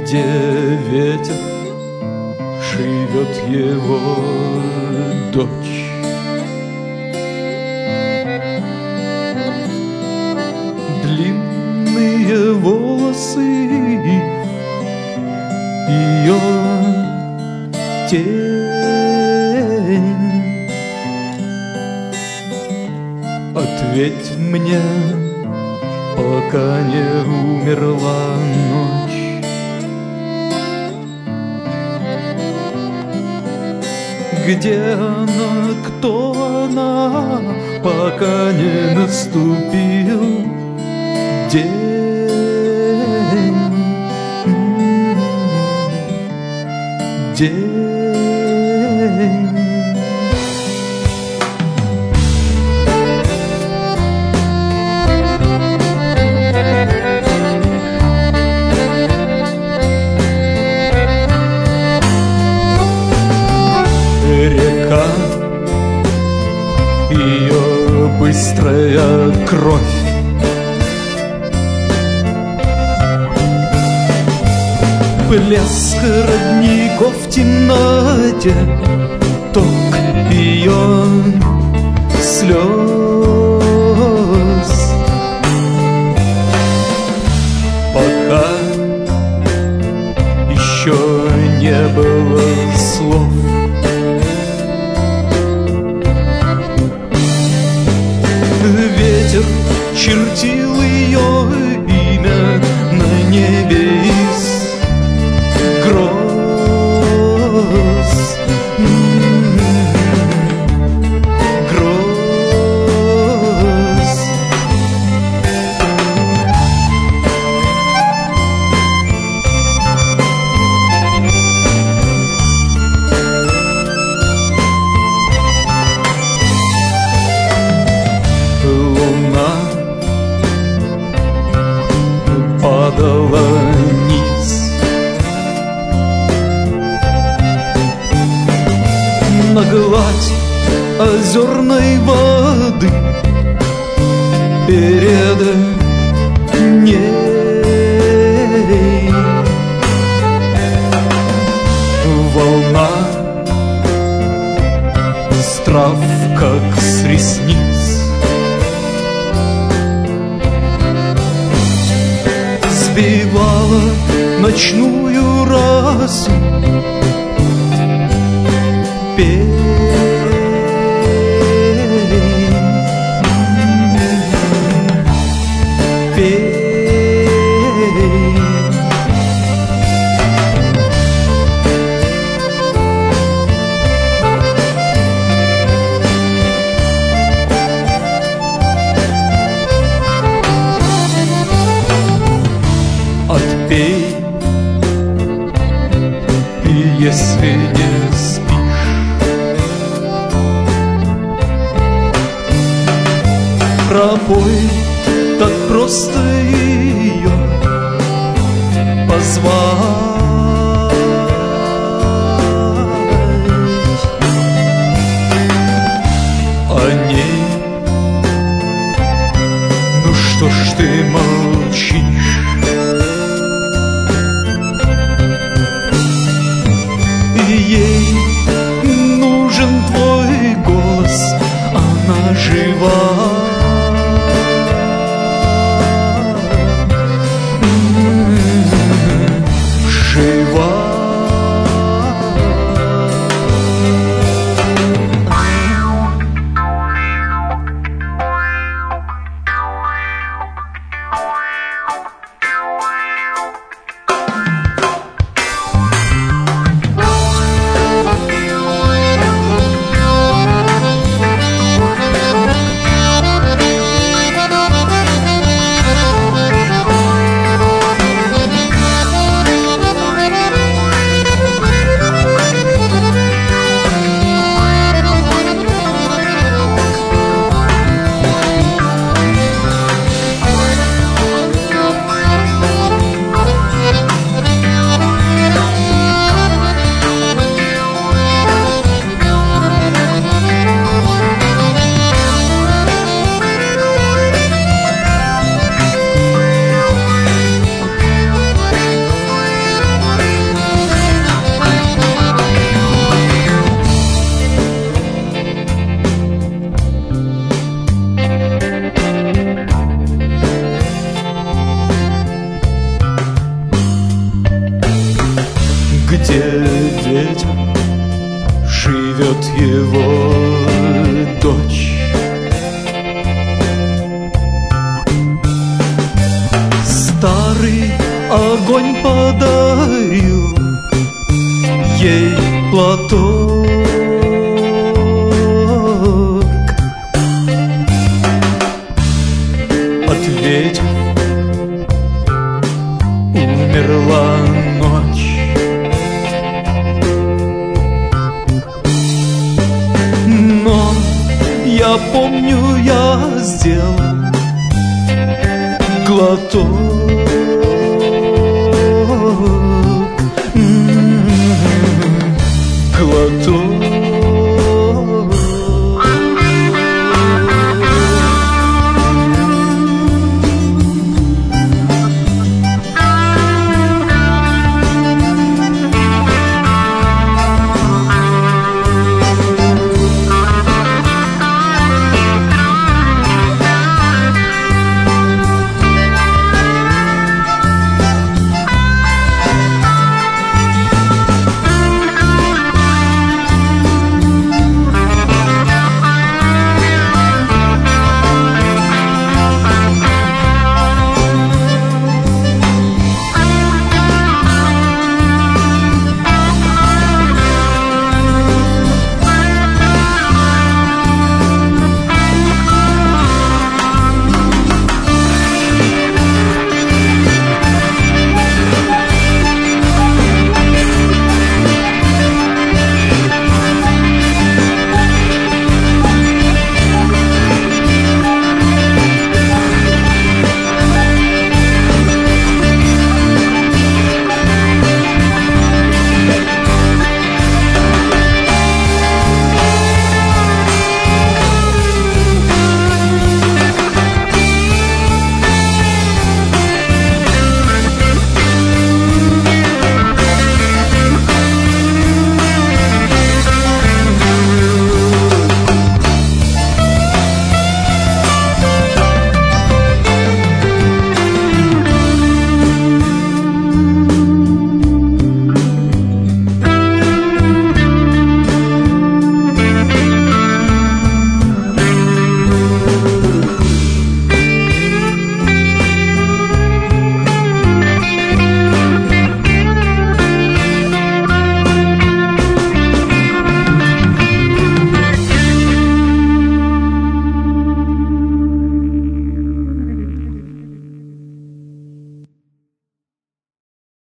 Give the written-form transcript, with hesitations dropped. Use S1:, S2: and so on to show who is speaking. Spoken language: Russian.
S1: где ветер шивет его дочь. Длинные волосы, ее тень. Ответь мне, пока не умерла ночь. Где она, кто она, пока не наступил день. День. Река, ее быстрая кровь, блеск родников в темноте, ток ее слез. Пока еще не было слов, ветер чертил ее имя на небе из гроз. Гроз. Луна падала низ, на гладь озерной воды перед ней. Волна с трав, как с ресниц, сбивала ночную расу. Пей, пей. Отпей, и если не спишь, пропой так просто ее позвать. О ней, ну что ж ты молчишь? Ей нужен твой голос, она жива. Жива. ждет его дочь. Старый огонь подарил ей платок, от ветер умерла ночь. Но я помню, я сделал глоток. Глоток